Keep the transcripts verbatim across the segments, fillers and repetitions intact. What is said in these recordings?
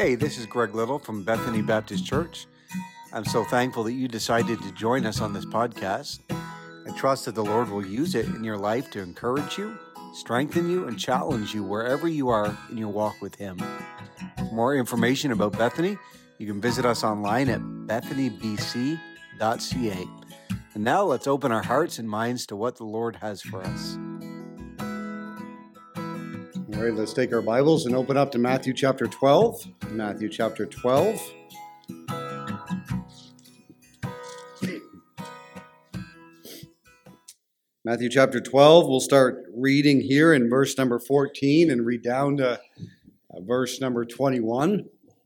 Hey, this is Greg Little from Bethany Baptist Church. I'm so thankful that you decided to join us on this podcast. I trust that the Lord will use it in your life to encourage you, strengthen you, and challenge you wherever you are in your walk with Him. For more information about Bethany, you can visit us online at bethany b c dot c a. And now let's open our hearts and minds to what the Lord has for us. All right, let's take our Bibles and open up to Matthew chapter twelve. Matthew chapter twelve. Matthew chapter twelve, we'll start reading here in verse number fourteen and read down to uh, verse number twenty-one.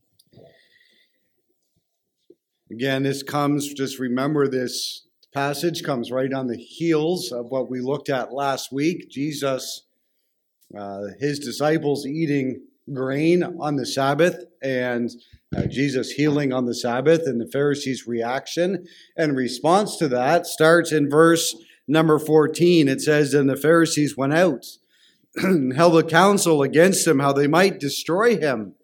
Again, this comes, just remember this passage comes right on the heels of what we looked at last week. Jesus Uh, his disciples eating grain on the Sabbath, and uh, Jesus healing on the Sabbath, and the Pharisees' reaction and response to that starts in verse number fourteen. It says, "And the Pharisees went out and held a council against him, how they might destroy him.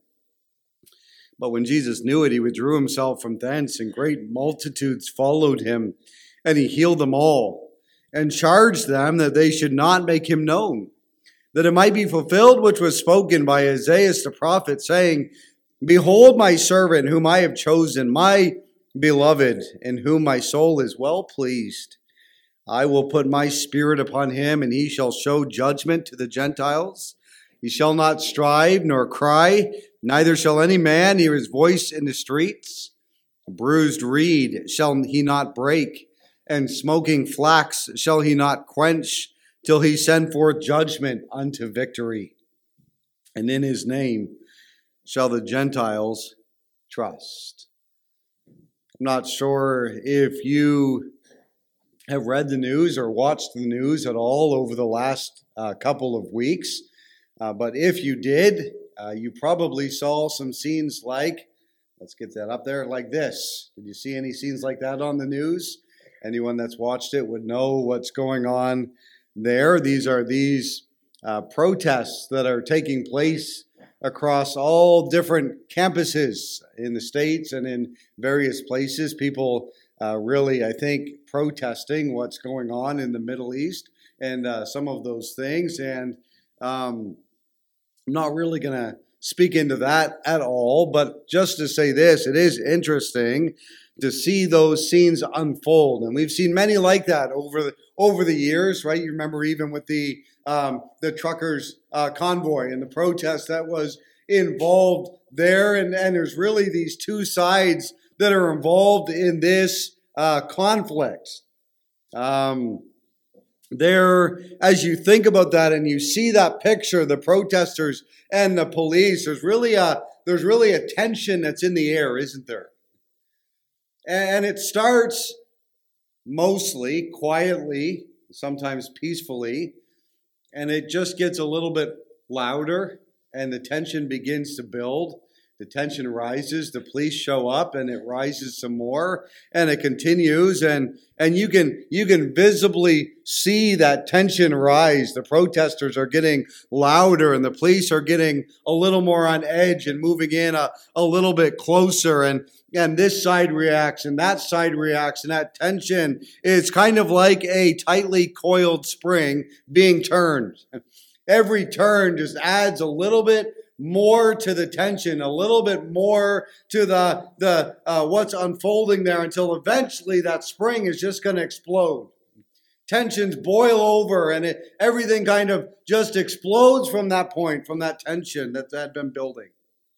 But when Jesus knew it, he withdrew himself from thence, and great multitudes followed him, and he healed them all, and charged them that they should not make him known, that it might be fulfilled which was spoken by Isaiah the prophet, saying, Behold my servant whom I have chosen, my beloved, in whom my soul is well pleased. I will put my spirit upon him, and he shall show judgment to the Gentiles. He shall not strive nor cry, neither shall any man hear his voice in the streets. A bruised reed shall he not break, and smoking flax shall he not quench, till he send forth judgment unto victory. And in his name shall the Gentiles trust." I'm not sure if you have read the news or watched the news at all over the last uh, couple of weeks, uh, but if you did, uh, you probably saw some scenes like, let's get that up there, like this. Did you see any scenes like that on the news? Anyone that's watched it would know what's going on there. These are these uh, protests that are taking place across all different campuses in the States and in various places. People uh, really, I think, protesting what's going on in the Middle East and uh, some of those things. And um, I'm not really going to speak into that at all, but just to say this, it is interesting to see those scenes unfold. And we've seen many like that over the over the years, right? You remember even with the um, the truckers uh, convoy and the protest that was involved there. And, and there's really these two sides that are involved in this uh, conflict. Um, there, as you think about that and you see that picture, the protesters and the police, there's really a there's really a tension that's in the air, isn't there? And it starts mostly quietly, sometimes peacefully, and it just gets a little bit louder, and the tension begins to build. The tension rises, the police show up, and it rises some more, and it continues, and and you can you can visibly see that tension rise. The protesters are getting louder, and the police are getting a little more on edge and moving in a, a little bit closer, and and this side reacts, and that side reacts, and that tension is kind of like a tightly coiled spring being turned. Every turn just adds a little bit more to the tension, a little bit more to the the uh, what's unfolding there, until eventually that spring is just going to explode. Tensions boil over, and it, everything kind of just explodes from that point, from that tension that had been building.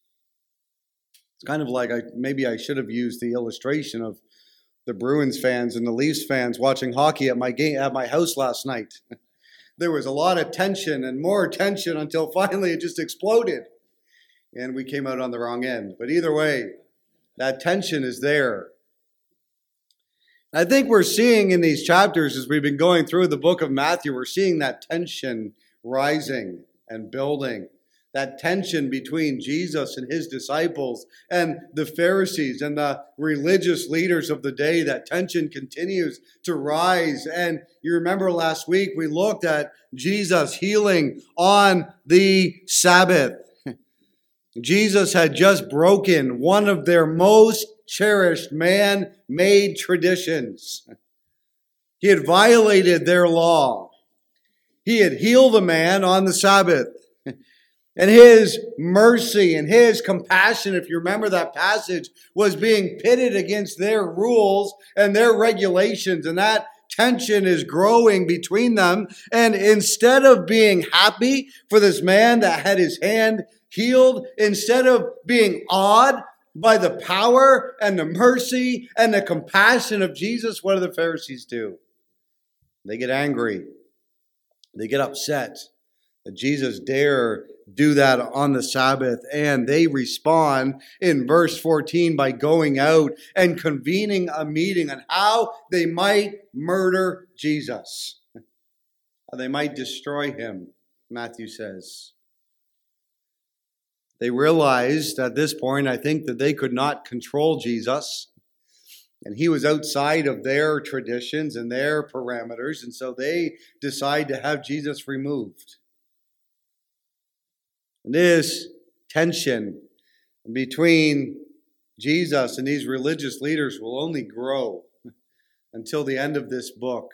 It's kind of like I maybe I should have used the illustration of the Bruins fans and the Leafs fans watching hockey at my game at my house last night. There was a lot of tension and more tension until finally it just exploded. And we came out on the wrong end. But either way, that tension is there. I think we're seeing in these chapters, as we've been going through the book of Matthew, we're seeing that tension rising and building. That tension between Jesus and his disciples and the Pharisees and the religious leaders of the day, that tension continues to rise. And you remember last week we looked at Jesus healing on the Sabbath. Jesus had just broken one of their most cherished man-made traditions. He had violated their law. He had healed a man on the Sabbath. And his mercy and his compassion, if you remember that passage, was being pitted against their rules and their regulations. And that tension is growing between them. And instead of being happy for this man that had his hand healed, instead of being awed by the power and the mercy and the compassion of Jesus, what do the Pharisees do? They get angry. They get upset that Jesus dare do that on the Sabbath. And they respond in verse fourteen by going out and convening a meeting on how they might murder Jesus. How they might destroy him, Matthew says. They realized at this point, I think, that they could not control Jesus. And he was outside of their traditions and their parameters. And so they decide to have Jesus removed. And this tension between Jesus and these religious leaders will only grow until the end of this book,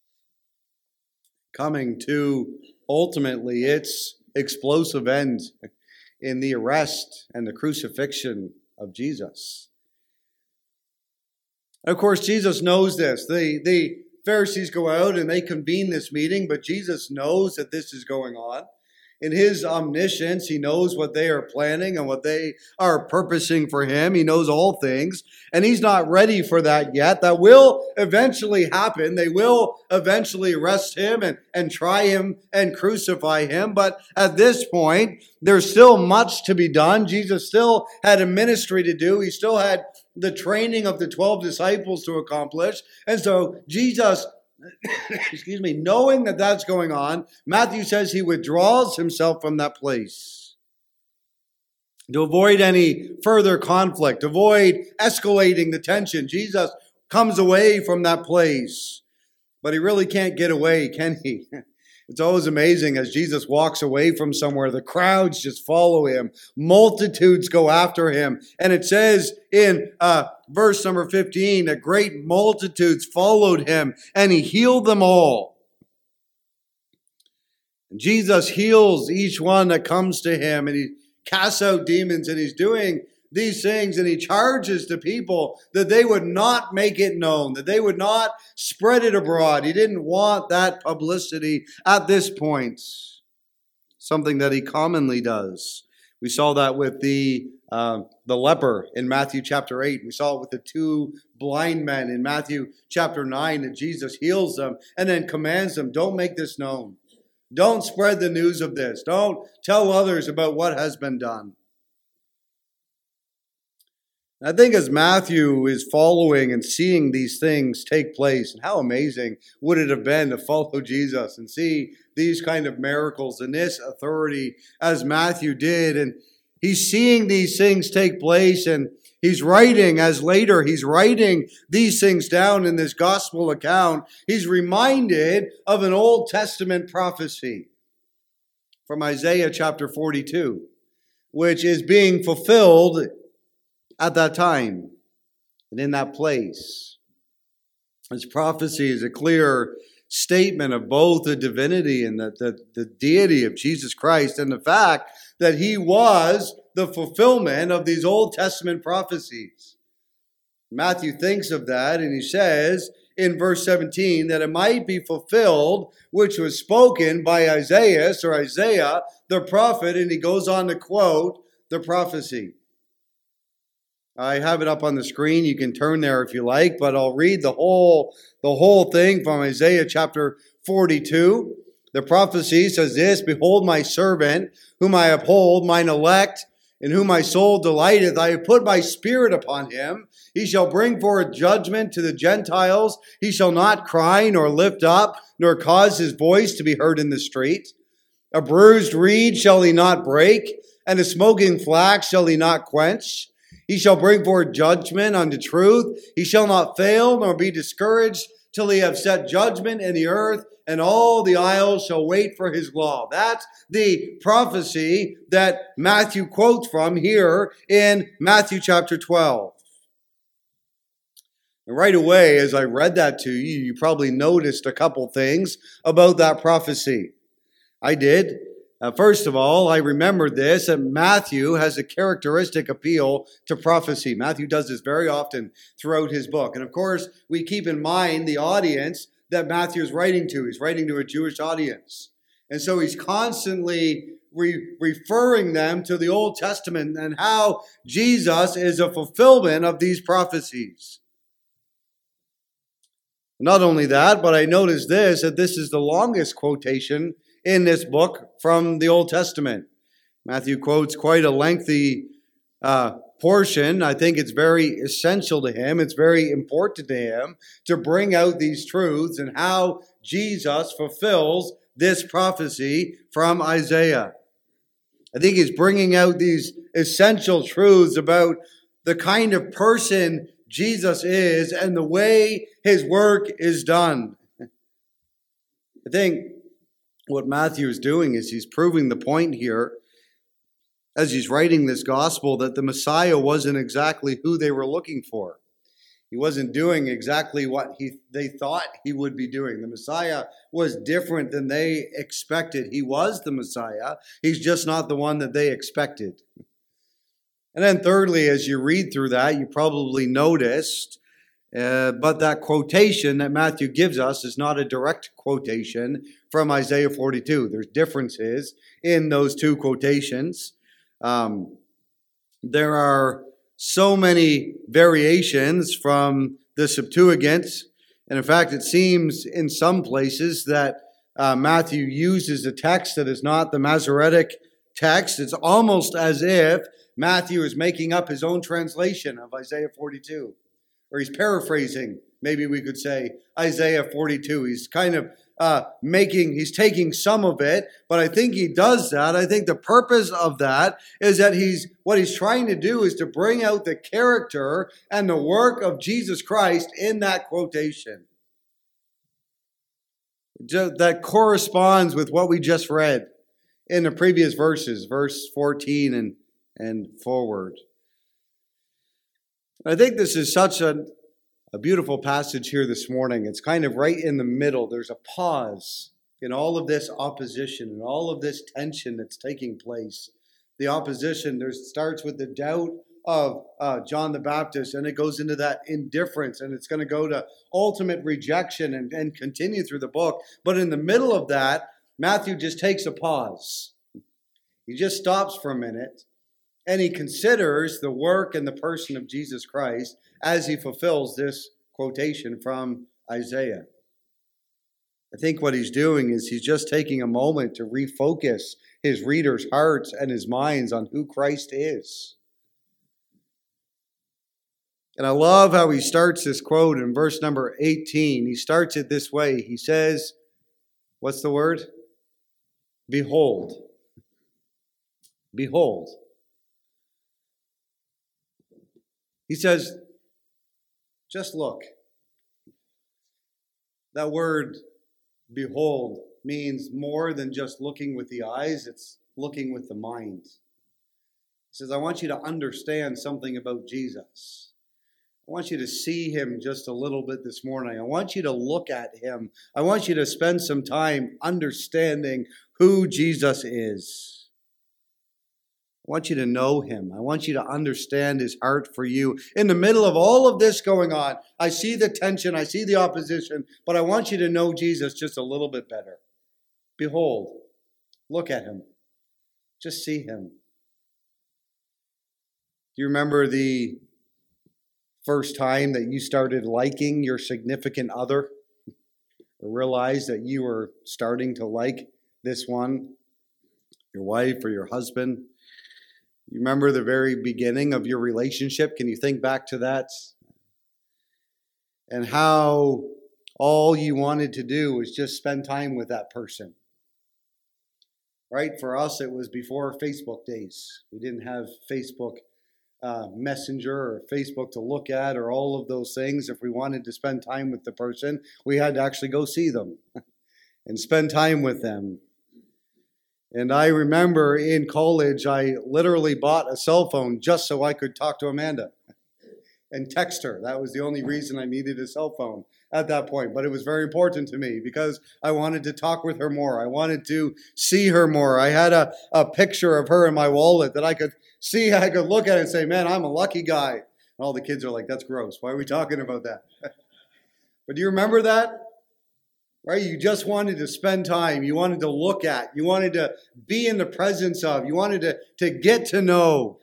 coming to ultimately its explosive end in the arrest and the crucifixion of Jesus. And of course, Jesus knows this. The, the Pharisees go out and they convene this meeting, but Jesus knows that this is going on. In his omniscience, he knows what they are planning and what they are purposing for him. He knows all things, and he's not ready for that yet. That will eventually happen. They will eventually arrest him and, and try him and crucify him. But at this point, there's still much to be done. Jesus still had a ministry to do. He still had the training of the twelve disciples to accomplish. And so Jesus excuse me, knowing that that's going on, Matthew says he withdraws himself from that place to avoid any further conflict, avoid escalating the tension. Jesus comes away from that place, but he really can't get away, can he? It's always amazing as Jesus walks away from somewhere, the crowds just follow him. Multitudes go after him. And it says in uh, verse number fifteen, that great multitudes followed him and he healed them all. And Jesus heals each one that comes to him and he casts out demons and he's doing these things, and he charges the people that they would not make it known, that they would not spread it abroad. He didn't want that publicity at this point, something that he commonly does. We saw that with the uh, the leper in Matthew chapter eight. We saw it with the two blind men in Matthew chapter nine, that Jesus heals them and then commands them, don't make this known. Don't spread the news of this. Don't tell others about what has been done. I think as Matthew is following and seeing these things take place, and how amazing would it have been to follow Jesus and see these kind of miracles and this authority as Matthew did. And he's seeing these things take place, and he's writing, as later he's writing these things down in this gospel account. He's reminded of an Old Testament prophecy from Isaiah chapter forty-two, which is being fulfilled at that time and in that place. This prophecy is a clear statement of both the divinity and the, the, the deity of Jesus Christ, and the fact that he was the fulfillment of these Old Testament prophecies. Matthew thinks of that, and he says in verse seventeen that it might be fulfilled which was spoken by Isaiah or Isaiah the prophet, and he goes on to quote the prophecy. I have it up on the screen. You can turn there if you like, but I'll read the whole, the whole thing from Isaiah chapter forty-two. The prophecy says this: Behold my servant, whom I uphold, mine elect, in whom my soul delighteth. I have put my spirit upon him. He shall bring forth judgment to the Gentiles. He shall not cry, nor lift up, nor cause his voice to be heard in the street. A bruised reed shall he not break, and a smoking flax shall he not quench. He shall bring forth judgment unto truth. He shall not fail, nor be discouraged, till he have set judgment in the earth, and all the isles shall wait for his law. That's the prophecy that Matthew quotes from here in Matthew chapter twelve. And right away, as I read that to you, you probably noticed a couple things about that prophecy. I did. Uh, first of all, I remembered this, that Matthew has a characteristic appeal to prophecy. Matthew does this very often throughout his book. And of course, we keep in mind the audience that Matthew is writing to. He's writing to a Jewish audience. And so he's constantly re- referring them to the Old Testament and how Jesus is a fulfillment of these prophecies. Not only that, but I noticed this, that this is the longest quotation in this book from the Old Testament. Matthew quotes quite a lengthy uh, portion. I think it's very essential to him. It's very important to him to bring out these truths and how Jesus fulfills this prophecy from Isaiah. I think he's bringing out these essential truths about the kind of person Jesus is and the way his work is done. I think what Matthew is doing is he's proving the point here as he's writing this gospel that the Messiah wasn't exactly who they were looking for. He wasn't doing exactly what he they thought he would be doing. The Messiah was different than they expected. He was the Messiah. He's just not the one that they expected. And then thirdly, as you read through that, you probably noticed, uh, but that quotation that Matthew gives us is not a direct quotation from Isaiah forty-two. There's differences in those two quotations. Um, there are so many variations from the Septuagint. And in fact, it seems in some places that uh, Matthew uses a text that is not the Masoretic text. It's almost as if Matthew is making up his own translation of Isaiah forty-two. Or he's paraphrasing, maybe we could say, Isaiah forty-two. He's kind of uh, making, he's taking some of it, but I think he does that. I think the purpose of that is that he's, what he's trying to do is to bring out the character and the work of Jesus Christ in that quotation. That corresponds with what we just read in the previous verses, verse fourteen and, and forward. I think this is such a, a beautiful passage here this morning. It's kind of right in the middle. There's a pause in all of this opposition and all of this tension that's taking place. The opposition there starts with the doubt of uh, John the Baptist, and it goes into that indifference, and it's going to go to ultimate rejection and, and continue through the book. But in the middle of that, Matthew just takes a pause. He just stops for a minute. And he considers the work and the person of Jesus Christ as he fulfills this quotation from Isaiah. I think what he's doing is he's just taking a moment to refocus his readers' hearts and his minds on who Christ is. And I love how he starts this quote in verse number eighteen. He starts it this way. He says, what's the word? Behold. Behold. He says, just look. That word, behold, means more than just looking with the eyes. It's looking with the mind. He says, I want you to understand something about Jesus. I want you to see him just a little bit this morning. I want you to look at him. I want you to spend some time understanding who Jesus is. I want you to know him. I want you to understand his heart for you. In the middle of all of this going on, I see the tension, I see the opposition, but I want you to know Jesus just a little bit better. Behold, look at him. Just see him. Do you remember the first time that you started liking your significant other? Or realized that you were starting to like this one, your wife or your husband? You remember the very beginning of your relationship? Can you think back to that? And how all you wanted to do was just spend time with that person. Right? For us, it was before Facebook days. We didn't have Facebook uh, Messenger or Facebook to look at or all of those things. If we wanted to spend time with the person, we had to actually go see them and spend time with them. And I remember in college, I literally bought a cell phone just so I could talk to Amanda and text her. That was the only reason I needed a cell phone at that point. But it was very important to me because I wanted to talk with her more. I wanted to see her more. I had a, a picture of her in my wallet that I could see. I could look at it and say, man, I'm a lucky guy. And all the kids are like, that's gross. Why are we talking about that? But do you remember that? Right? You just wanted to spend time. You wanted to look at. You wanted to be in the presence of. You wanted to, to get to know.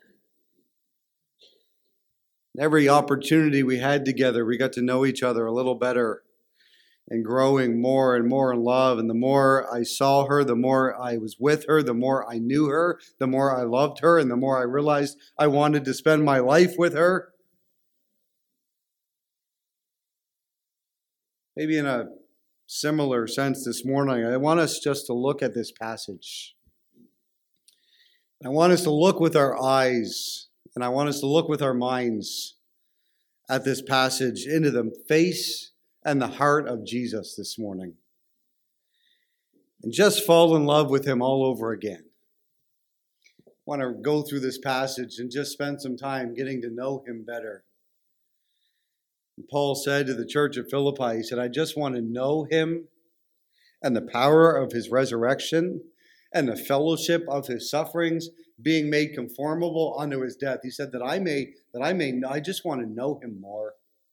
Every opportunity we had together, we got to know each other a little better and growing more and more in love. And the more I saw her, the more I was with her, the more I knew her, the more I loved her, and the more I realized I wanted to spend my life with her. Maybe in a similar sense this morning, I want us just to look at this passage. I want us to look with our eyes, and I want us to look with our minds at this passage into the face and the heart of Jesus this morning. And just fall in love with him all over again. I want to go through this passage and just spend some time getting to know him better. Paul said to the church at Philippi, he said, I just want to know him and the power of his resurrection and the fellowship of his sufferings, being made conformable unto his death. He said that I may, that I may, I just want to know him more.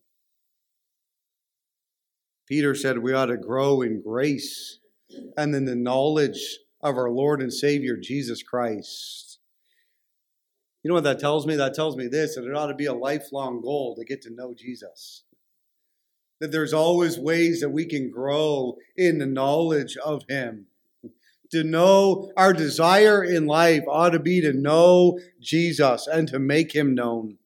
Peter said we ought to grow in grace and in the knowledge of our Lord and Savior, Jesus Christ. You know what that tells me? That tells me this, that it ought to be a lifelong goal to get to know Jesus. That there's always ways that we can grow in the knowledge of him. To know, our desire in life ought to be to know Jesus and to make him known.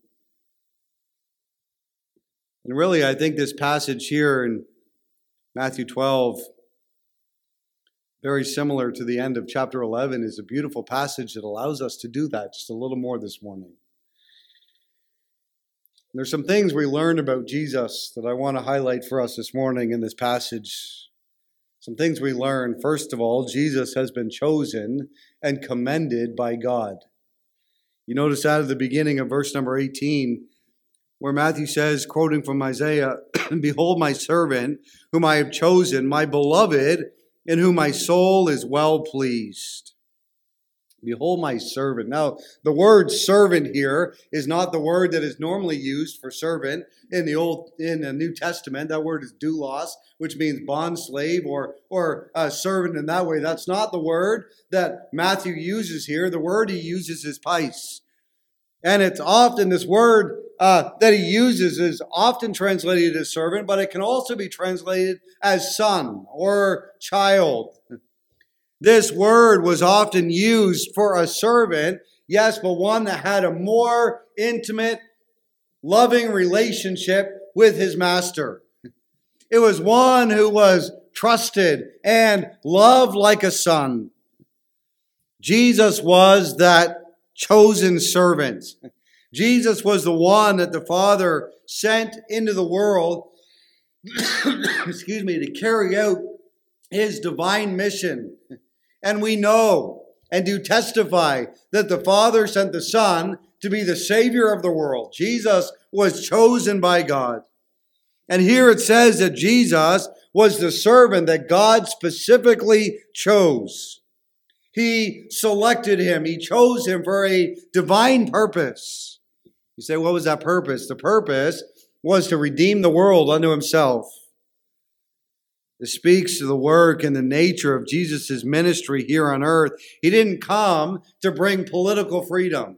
And really, I think this passage here in Matthew twelve, very similar to the end of chapter eleven, is a beautiful passage that allows us to do that just a little more this morning. There's some things we learn about Jesus that I want to highlight for us this morning in this passage. Some things we learn. First of all, Jesus has been chosen and commended by God. You notice that at the beginning of verse number eighteen, where Matthew says, quoting from Isaiah, Behold my servant, whom I have chosen, my beloved, in whom my soul is well pleased. Behold my servant. Now, the word servant here is not the word that is normally used for servant in the Old, in the New Testament. That word is doulos, which means bond slave or, or a servant in that way. That's not the word that Matthew uses here. The word he uses is pais. And it's often, this word uh, that he uses is often translated as servant, but it can also be translated as son or child. This word was often used for a servant, yes, but one that had a more intimate, loving relationship with his master. It was one who was trusted and loved like a son. Jesus was that chosen servant. Jesus was the one that the Father sent into the world, excuse me, to carry out his divine mission. And we know and do testify that the Father sent the Son to be the Savior of the world. Jesus was chosen by God. And here it says that Jesus was the servant that God specifically chose. He selected him. He chose him for a divine purpose. You say, what was that purpose? The purpose was to redeem the world unto himself. This speaks to the work and the nature of Jesus' ministry here on earth. He didn't come to bring political freedom.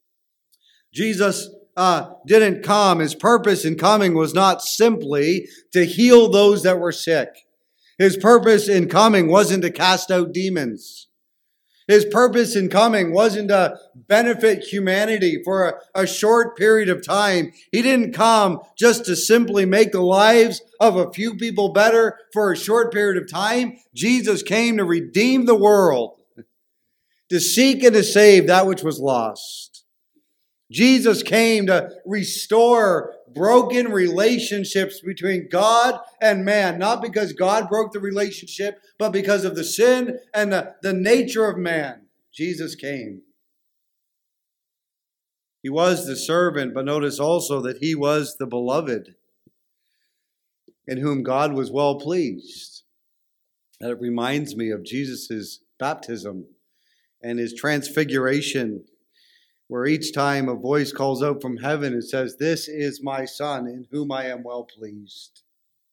Jesus uh, didn't come. His purpose in coming was not simply to heal those that were sick. His purpose in coming wasn't to cast out demons. His purpose in coming wasn't to benefit humanity for a, a short period of time. He didn't come just to simply make the lives of a few people better for a short period of time. Jesus came to redeem the world, to seek and to save that which was lost. Jesus came to restore broken relationships between God and man, not because God broke the relationship, but because of the sin and the, the nature of man. Jesus came. He was the servant, but notice also that he was the beloved, in whom God was well pleased. That reminds me of Jesus' baptism and his transfiguration, where each time a voice calls out from heaven and says, "This is my Son, in whom I am well pleased."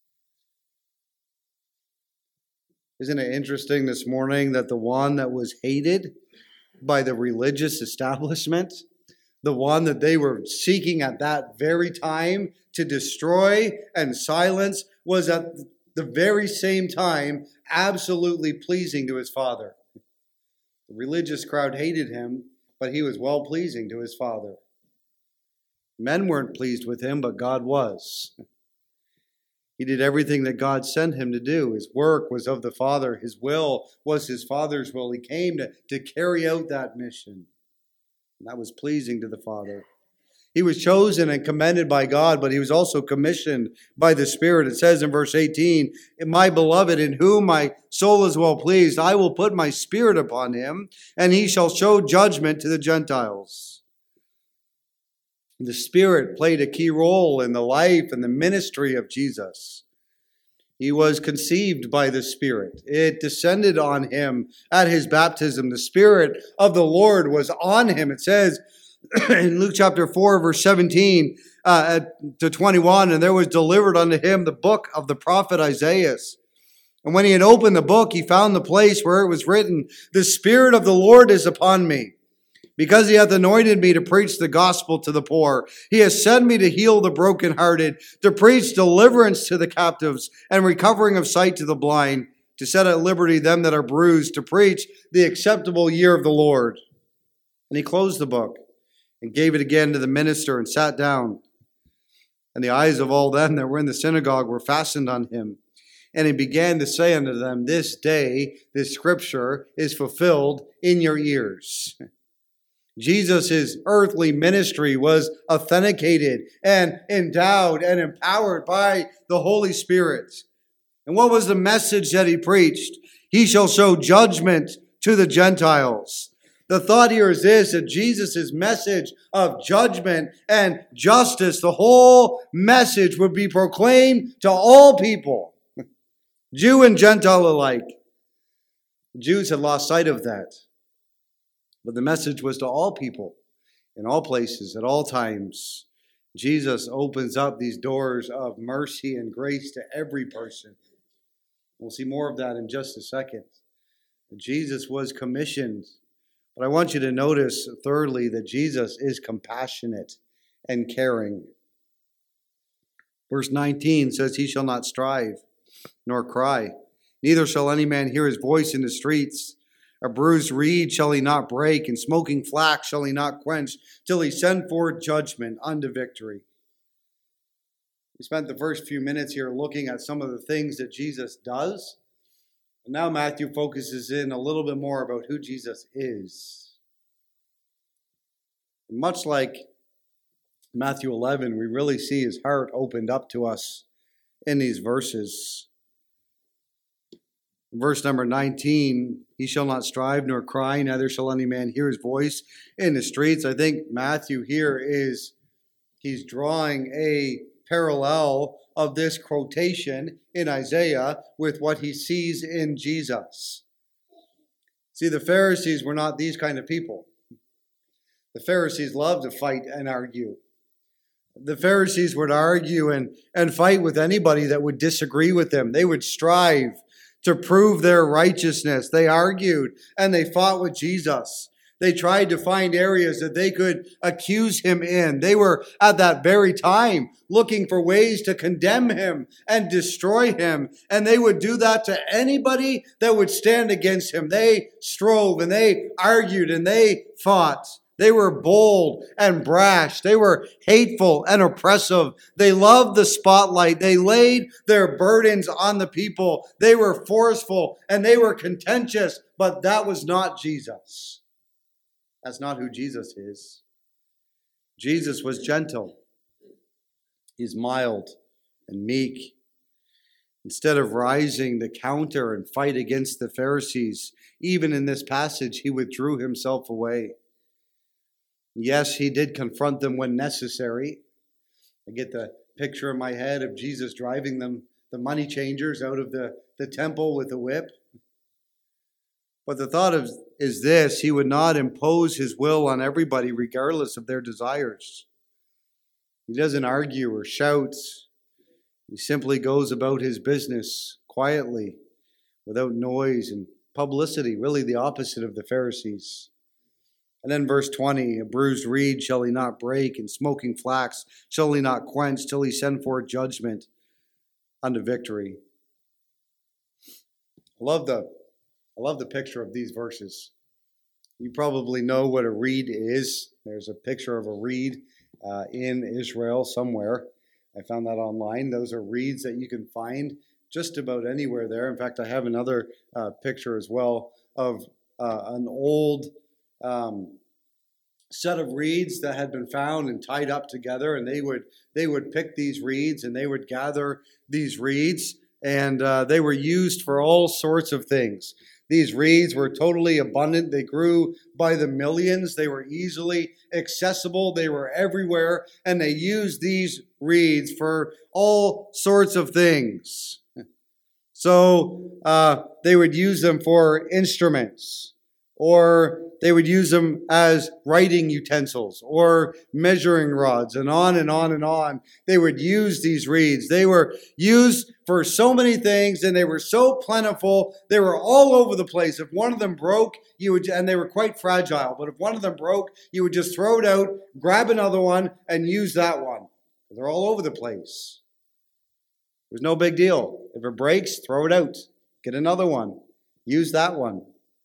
Isn't it interesting this morning that the one that was hated by the religious establishment, the one that they were seeking at that very time to destroy and silence, was at the very same time absolutely pleasing to his Father? The religious crowd hated him, but he was well-pleasing to his Father. Men weren't pleased with him, but God was. He did everything that God sent him to do. His work was of the Father. His will was his Father's will. He came to, to carry out that mission. And that was pleasing to the Father. He was chosen and commended by God, but he was also commissioned by the Spirit. It says in verse eighteen, "My beloved, in whom my soul is well pleased, I will put my Spirit upon him, and he shall show judgment to the Gentiles." The Spirit played a key role in the life and the ministry of Jesus. He was conceived by the Spirit. It descended on him at his baptism. The Spirit of the Lord was on him. It says in Luke chapter four, verse seventeen uh, to twenty-one, "And there was delivered unto him the book of the prophet Isaiah. And when he had opened the book, he found the place where it was written, 'The Spirit of the Lord is upon me, because he hath anointed me to preach the gospel to the poor. He has sent me to heal the brokenhearted, to preach deliverance to the captives, and recovering of sight to the blind, to set at liberty them that are bruised, to preach the acceptable year of the Lord.' And he closed the book and gave it again to the minister and sat down. And the eyes of all them that were in the synagogue were fastened on him. And he began to say unto them, 'This day, this scripture is fulfilled in your ears.'" Jesus' earthly ministry was authenticated and endowed and empowered by the Holy Spirit. And what was the message that he preached? He shall show judgment to the Gentiles. The thought here is this, that Jesus' message of judgment and justice, the whole message would be proclaimed to all people, Jew and Gentile alike. The Jews had lost sight of that. But the message was to all people, in all places, at all times. Jesus opens up these doors of mercy and grace to every person. We'll see more of that in just a second. Jesus was commissioned. But I want you to notice, thirdly, that Jesus is compassionate and caring. Verse nineteen says, "He shall not strive, nor cry. Neither shall any man hear his voice in the streets. A bruised reed shall he not break, and smoking flax shall he not quench, till he send forth judgment unto victory." We spent the first few minutes here looking at some of the things that Jesus does. And now Matthew focuses in a little bit more about who Jesus is. And much like Matthew eleven, we really see his heart opened up to us in these verses. Verse number nineteen, "He shall not strive nor cry, neither shall any man hear his voice in the streets." I think Matthew here is, he's drawing a parallel of this quotation in Isaiah with what he sees in Jesus. See, the Pharisees were not these kind of people. The Pharisees loved to fight and argue. The Pharisees would argue and, and fight with anybody that would disagree with them. They would strive to prove their righteousness. They argued and they fought with Jesus. They tried to find areas that they could accuse him in. They were at that very time looking for ways to condemn him and destroy him. And they would do that to anybody that would stand against him. They strove and they argued and they fought. They were bold and brash. They were hateful and oppressive. They loved the spotlight. They laid their burdens on the people. They were forceful and they were contentious, but that was not Jesus. That's not who Jesus is. Jesus was gentle. He's mild and meek. Instead of rising to counter and fight against the Pharisees, even in this passage, he withdrew himself away. Yes, he did confront them when necessary. I get the picture in my head of Jesus driving them, the money changers, out of the, the temple with a whip. But the thought of, is this, he would not impose his will on everybody regardless of their desires. He doesn't argue or shout. He simply goes about his business quietly, without noise and publicity, really the opposite of the Pharisees. And then verse twenty, a bruised reed shall he not break, and smoking flax shall he not quench, till he send forth judgment unto victory. I love the, I love the picture of these verses. You probably know what a reed is. There's a picture of a reed uh, in Israel somewhere. I found that online. Those are reeds that you can find just about anywhere there. In fact, I have another uh, picture as well of uh, an old um, set of reeds that had been found and tied up together. And they would they would pick these reeds and they would gather these reeds. And uh, they were used for all sorts of things. These reeds were totally abundant. They grew by the millions. They were easily accessible. They were everywhere. And they used these reeds for all sorts of things. So uh, they would use them for instruments, or they would use them as writing utensils or measuring rods, and on and on and on. They would use these reeds. They were used for so many things, and they were so plentiful. They were all over the place. If one of them broke, you would, and they were quite fragile, but if one of them broke, you would just throw it out, grab another one, and use that one. They're all over the place. It was no big deal. If it breaks, throw it out. Get another one. Use that one.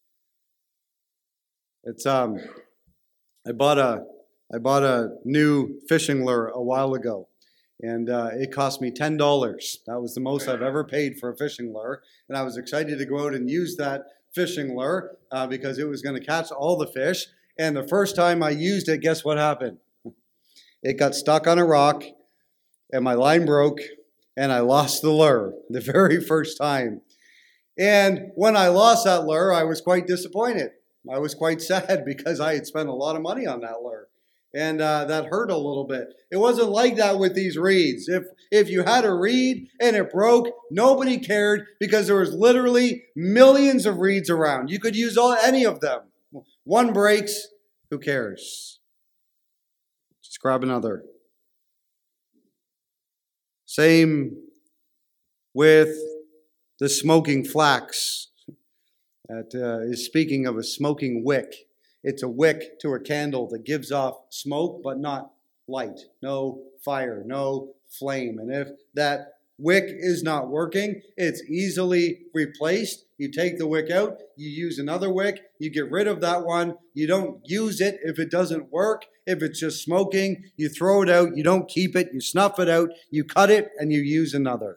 It's um, I bought a I bought a new fishing lure a while ago, and uh, it cost me ten dollars. That was the most I've ever paid for a fishing lure, and I was excited to go out and use that fishing lure uh, because it was going to catch all the fish. And the first time I used it, guess what happened? It got stuck on a rock, and my line broke, and I lost the lure the very first time. And when I lost that lure, I was quite disappointed. I was quite sad because I had spent a lot of money on that lure. And uh, that hurt a little bit. It wasn't like that with these reeds. If if you had a reed and it broke, nobody cared because there was literally millions of reeds around. You could use all any of them. One breaks, who cares? Just grab another. Same with the smoking flax. That uh, is speaking of a smoking wick. It's a wick to a candle that gives off smoke, but not light. No fire, no flame. And if that wick is not working, it's easily replaced. You take the wick out, you use another wick, you get rid of that one. You don't use it if it doesn't work. If it's just smoking, you throw it out, you don't keep it, you snuff it out, you cut it, and you use another.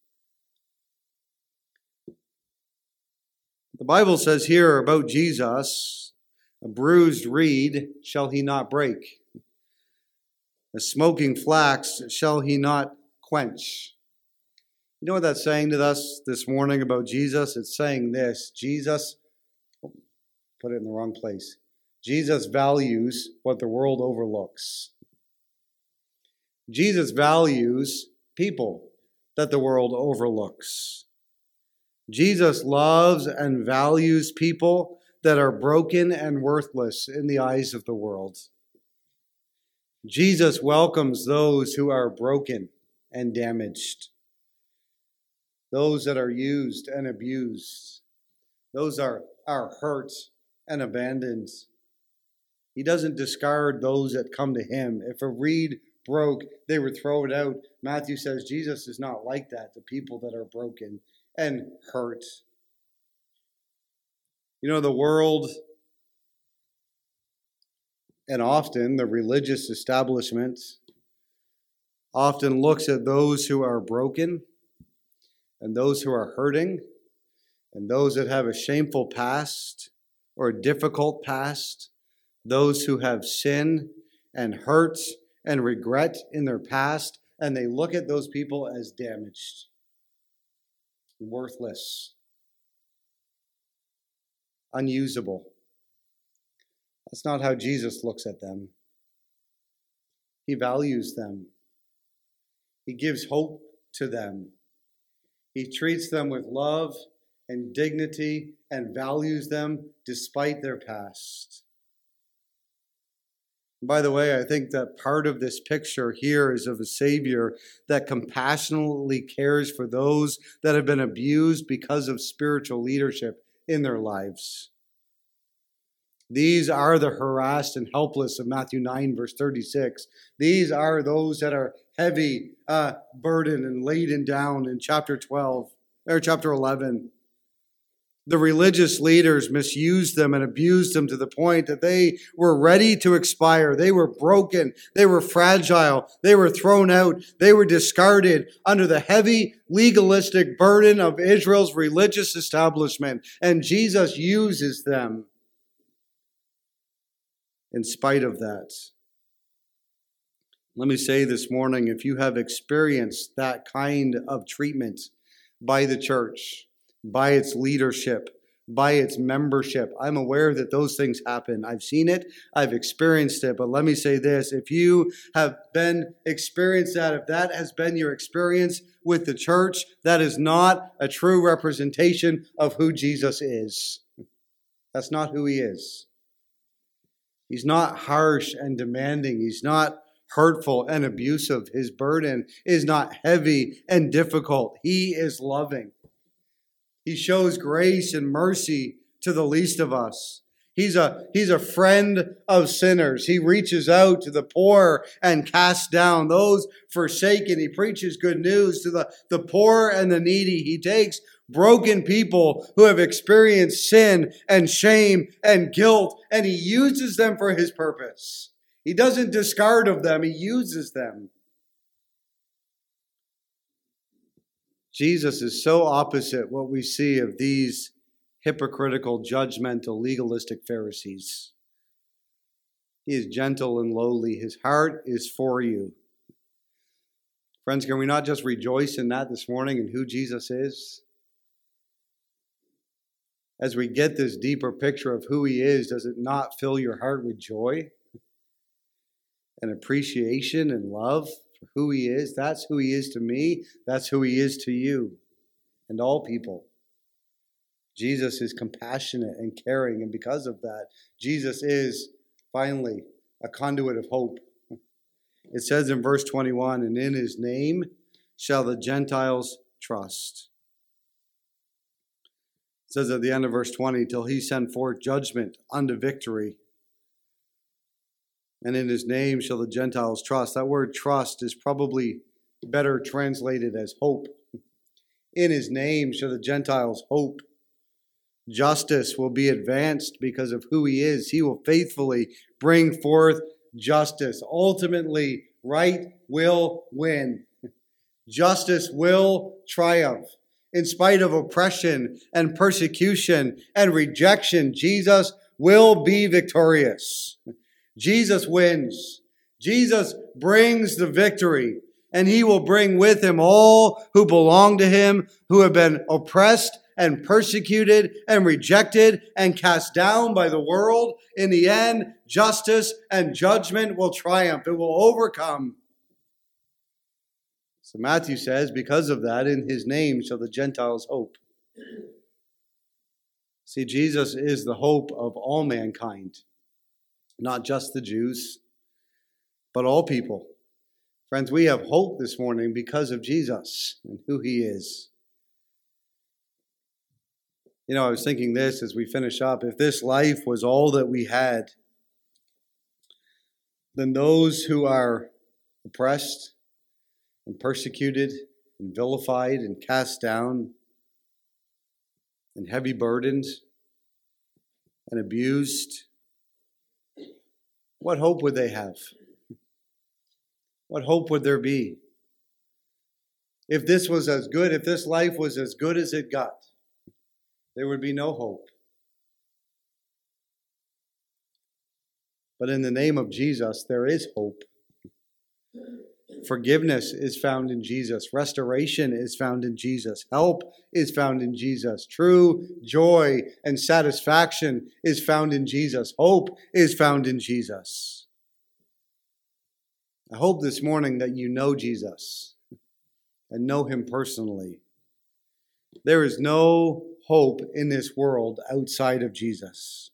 The Bible says here about Jesus, a bruised reed shall he not break. A smoking flax shall he not quench. You know what that's saying to us this morning about Jesus? It's saying this: Jesus, oh, put it in the wrong place. Jesus values what the world overlooks. Jesus values people that the world overlooks. Jesus loves and values people that are broken and worthless in the eyes of the world. Jesus welcomes those who are broken and damaged, those that are used and abused, those are, are hurt and abandoned. He doesn't discard those that come to him. If a reed broke, they would throw it out. Matthew says Jesus is not like that, the people that are broken and hurt. You know, the world, and often the religious establishment, often looks at those who are broken and those who are hurting and those that have a shameful past or a difficult past, those who have sin and hurt and regret in their past, and they look at those people as damaged, worthless, unusable. That's not how Jesus looks at them. He values them. He gives hope to them. He treats them with love and dignity and values them despite their past. By the way, I think that part of this picture here is of a Savior that compassionately cares for those that have been abused because of spiritual leadership in their lives. These are the harassed and helpless of Matthew nine, verse thirty-six. These are those that are heavy, uh, burdened, and laden down in chapter twelve, or chapter eleven. The religious leaders misused them and abused them to the point that they were ready to expire. They were broken. They were fragile. They were thrown out. They were discarded under the heavy legalistic burden of Israel's religious establishment. And Jesus uses them in spite of that. Let me say this morning, if you have experienced that kind of treatment by the church, by its leadership, by its membership, I'm aware that those things happen. I've seen it, I've experienced it, but let me say this, if you have been experienced that, if that has been your experience with the church, that is not a true representation of who Jesus is. That's not who he is. He's not harsh and demanding. He's not hurtful and abusive. His burden is not heavy and difficult. He is loving. He shows grace and mercy to the least of us. He's a, he's a friend of sinners. He reaches out to the poor and casts down those forsaken. He preaches good news to the, the poor and the needy. He takes broken people who have experienced sin and shame and guilt, and he uses them for his purpose. He doesn't discard of them. He uses them. Jesus is so opposite what we see of these hypocritical, judgmental, legalistic Pharisees. He is gentle and lowly. His heart is for you. Friends, can we not just rejoice in that this morning and who Jesus is? As we get this deeper picture of who he is, does it not fill your heart with joy and appreciation and love for who he is? That's who he is to me. That's who he is to you and all people. Jesus is compassionate and caring, and because of that, Jesus is, finally, a conduit of hope. It says in verse twenty-one, and in his name shall the Gentiles trust. It says at the end of verse twenty, till he send forth judgment unto victory. And in his name shall the Gentiles trust. That word trust is probably better translated as hope. In his name shall the Gentiles hope. Justice will be advanced because of who he is. He will faithfully bring forth justice. Ultimately, right will win. Justice will triumph. In spite of oppression and persecution and rejection, Jesus will be victorious. Jesus wins. Jesus brings the victory, and he will bring with him all who belong to him, who have been oppressed and persecuted and rejected and cast down by the world. In the end, justice and judgment will triumph. It will overcome. So Matthew says, because of that, in his name shall the Gentiles hope. See, Jesus is the hope of all mankind, not just the Jews, but all people. Friends, we have hope this morning because of Jesus and who he is. You know, I was thinking this as we finish up. If this life was all that we had, then those who are oppressed and persecuted and vilified and cast down and heavy burdened and abused, what hope would they have? What hope would there be? If this was as good, if this life was as good as it got, there would be no hope. But in the name of Jesus, there is hope. Forgiveness is found in Jesus. Restoration is found in Jesus. Help is found in Jesus. True joy and satisfaction is found in Jesus. Hope is found in Jesus. I hope this morning that you know Jesus and know him personally. There is no hope in this world outside of Jesus.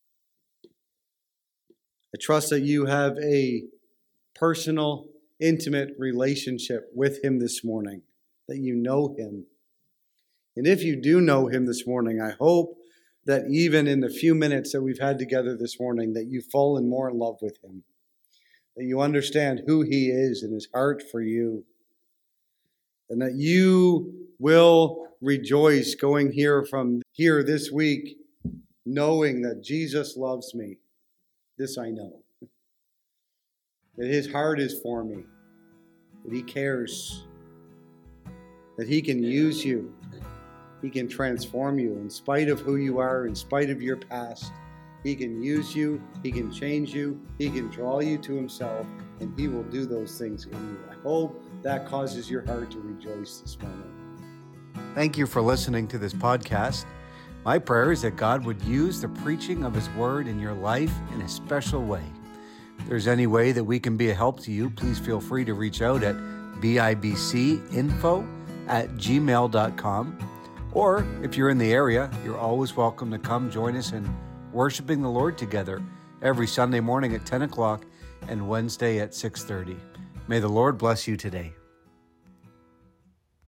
I trust that you have a personal, intimate relationship with him this morning, that you know him. And if you do know him this morning, I hope that even in the few minutes that we've had together this morning, that you've fallen more in love with him, that you understand who he is and his heart for you, and that you will rejoice going here from here this week, knowing that Jesus loves me. This I know. That his heart is for me. That he cares. That he can use you. He can transform you in spite of who you are, in spite of your past. He can use you. He can change you. He can draw you to himself. And he will do those things in you. I hope that causes your heart to rejoice this morning. Thank you for listening to this podcast. My prayer is that God would use the preaching of his word in your life in a special way. If there's any way that we can be a help to you, please feel free to reach out at bibcinfo at gmail dot com. Or if you're in the area, you're always welcome to come join us in worshiping the Lord together every Sunday morning at ten o'clock and Wednesday at six thirty. May the Lord bless you today.